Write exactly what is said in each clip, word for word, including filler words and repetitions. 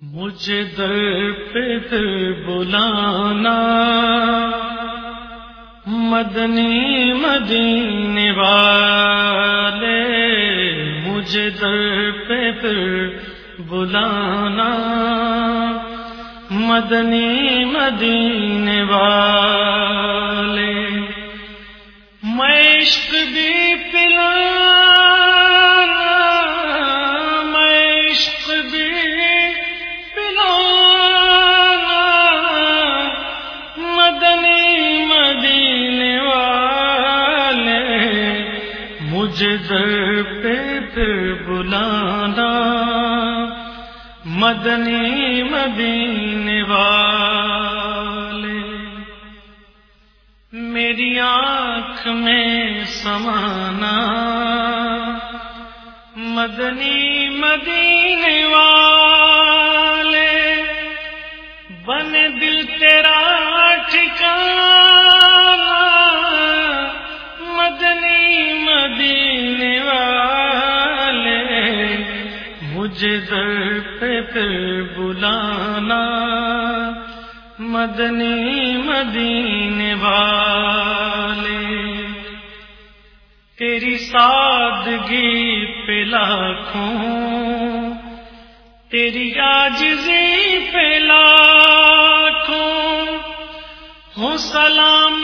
مجھے در پہ در بلانا مدنی مدینے والے، مجھے در پہ در بلانا مدنی مدینے والے، میں عشق بھی پلانا، میں عشق بھی پلانا مدنی مدینے والے، مجھے در پہ در بلانا مدنی مدینے والے، میری آنکھ میں سمانا مدنی مدینے والے، بن دل تیرا ٹھکانا مدنی مدینے والے، مجھے در پہ در بلانا مدنی مدینے والے، تیری سادگی پہ لاکھوں، تیری عاجزی پہ لاکھوں، ہو سلام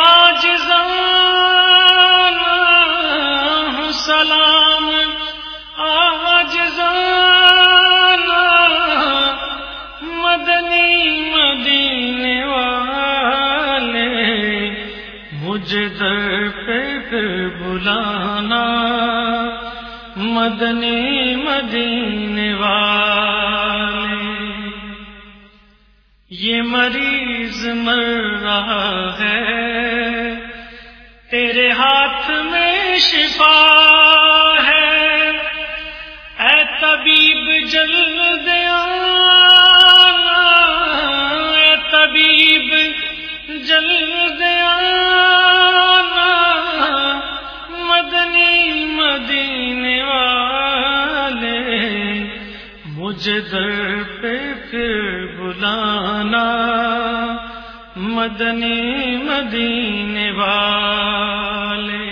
عاجزانہ، ہو سلام عاجزانہ مدنی مدینے والے، مجھے در پہ در بلانا مدنی مدینے والے، یہ مریض مر رہا ہے تیرے ہاتھ میں شفا ہے، اے طبیب جلد آنا، اے طبیب جلد آنا مدنی مدینے والے، مجھے در پہ پھر بلانا مدنی مدینے والے،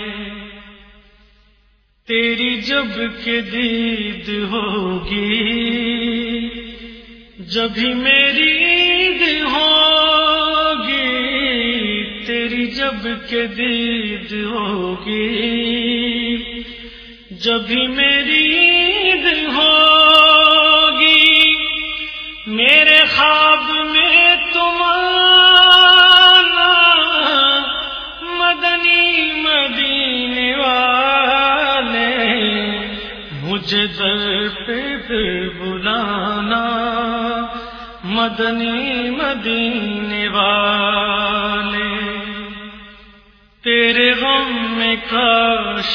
تیری جب کہ دید ہوگی جبھی میری عید ہوگی، تیری جب کہ دید ہوگی جبھی میری عید ہوگی، میرے خواب میں تم آنا مدنی مدینے والے، مجھے در پہ در بلانا مدنی مدینے والے، تیرے غم میں کاش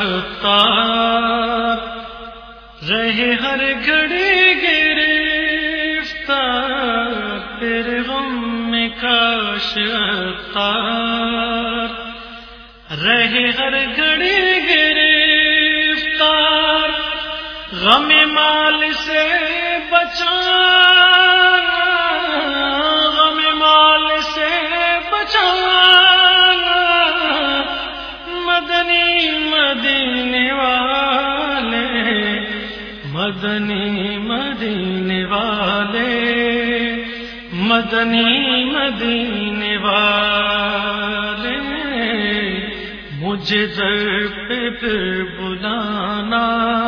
عطار رہے ہر گھڑی گرفتار، تیرے غم میں کاش عطار رہے ہر گھڑی گرفتار، غم مال سے بچانا، غم مال سے بچانا مدنی مدینے والے، مدنی مدینے والے، مدنی مدینے والے، مجھے در پہ در بلانا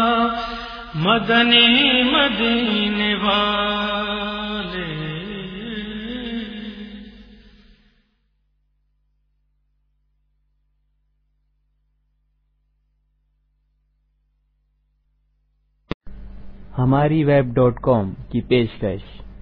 مدنی مدینے والے۔ ہماری ویب ڈاٹ کام کی پیشکش